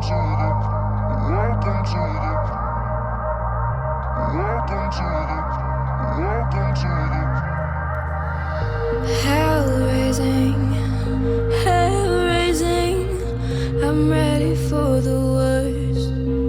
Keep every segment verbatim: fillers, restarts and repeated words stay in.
Hell raising, hell raising. I'm ready for the worst.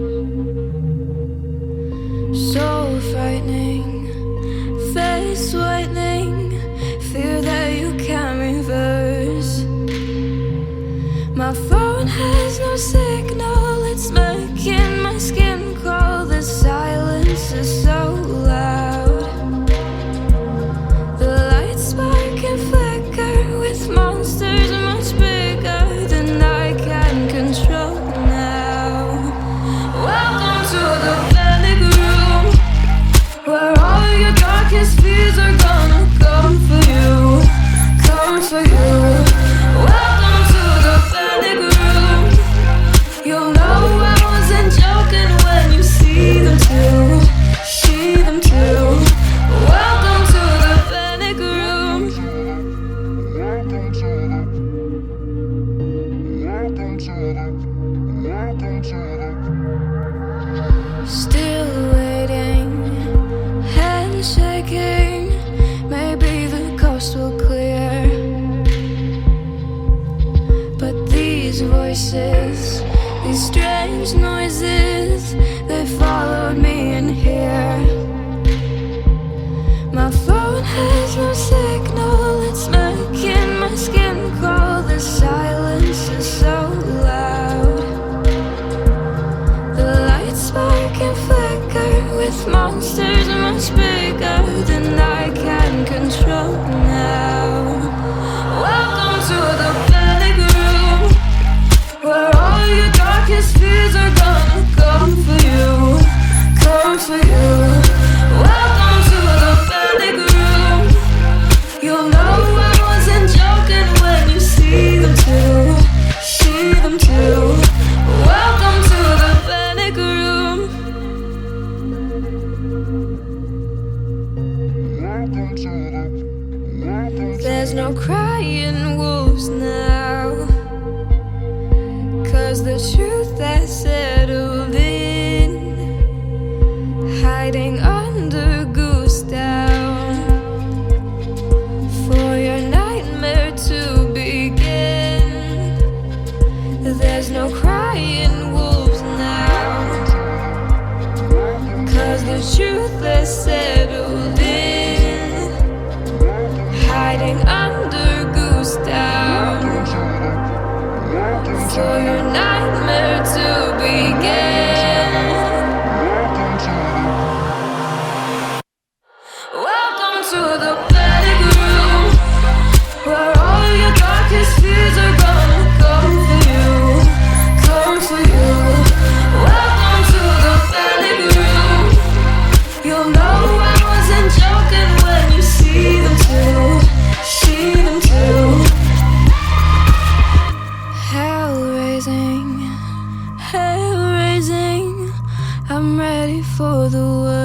So frightening, face whitening. Fear that you can't reverse. My phone has no signal, it's making my skin crawl. The silence is so loud. The lights spark and flicker with monsters much bigger than I can control now. Welcome to the panic room, where all your darkest fears are gonna come for you, come for you. Welcome to the panic room. You'll know I wasn't joking when you see them too, see them too. Welcome to the panic room. Welcome to the, welcome to the, welcome to the. Still waiting, hand shaking. Maybe the coast will clear, but these voices, these strange noises, they followed me in here. My phone has no signal, it's making my skin crawl. The silence is so loud. The lights spark and flicker with monsters much bigger than I can control now. Welcome to the panic room, where all your darkest fears are gonna come for you, come for you. Welcome to the panic room. You'll know I wasn't joking when you see them too, see them too. Welcome to the panic room. Welcome to the, welcome to There's no crying wolves now, 'cause the truth has settled in, hiding under goose down, for your nightmare to begin. There's no crying wolves now, 'cause the truth has settled in, hiding under goose down, for your nightmare to begin. Welcome to the panic room, where all your darkest fears are gonna come for you, come for you. Welcome to the panic room. You'll know I wasn't joking when you see them too, see them too. Hell raising, hell raising. I'm ready for the world.